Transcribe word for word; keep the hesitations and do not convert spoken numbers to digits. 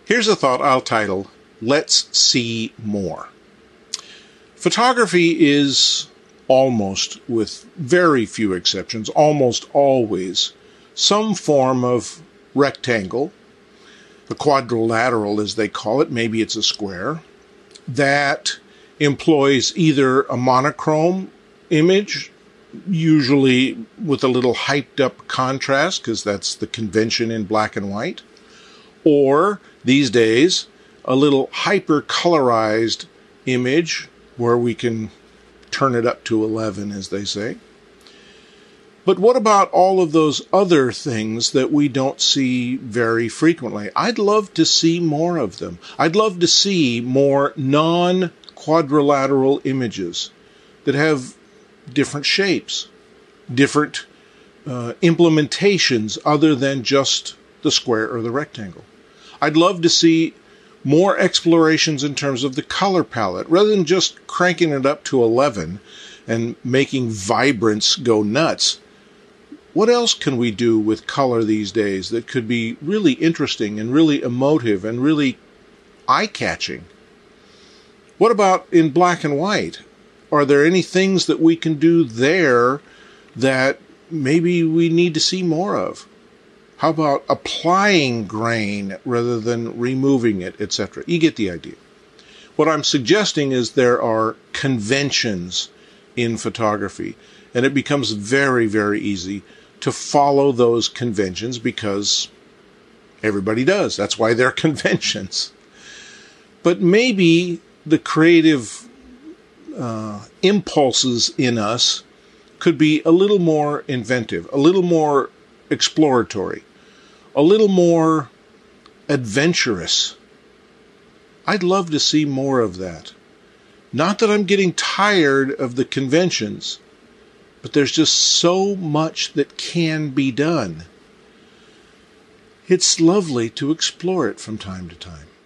Here's a thought I'll title, Let's See More. Photography is almost, with very few exceptions, almost always some form of rectangle, a quadrilateral as they call it, maybe it's a square, that employs either a monochrome image, usually with a little hyped up contrast, because that's the convention in black and white, or these days, a little hyper colorized image where we can turn it up to eleven, as they say. But what about all of those other things that we don't see very frequently? I'd love to see more of them. I'd love to see more non-quadrilateral images that have different shapes, different uh, implementations other than just the square or the rectangle. I'd love to see more explorations in terms of the color palette, rather than just cranking it up to eleven and making vibrance go nuts. What else can we do with color these days that could be really interesting and really emotive and really eye-catching? What about in black and white? Are there any things that we can do there that maybe we need to see more of? How about applying grain rather than removing it, et cetera? You get the idea. What I'm suggesting is there are conventions in photography, and it becomes very, very easy to follow those conventions because everybody does. That's why they're conventions. But maybe the creative uh, impulses in us could be a little more inventive, a little more exploratory, a little more adventurous. I'd love to see more of that. Not that I'm getting tired of the conventions, but there's just so much that can be done. It's lovely to explore it from time to time.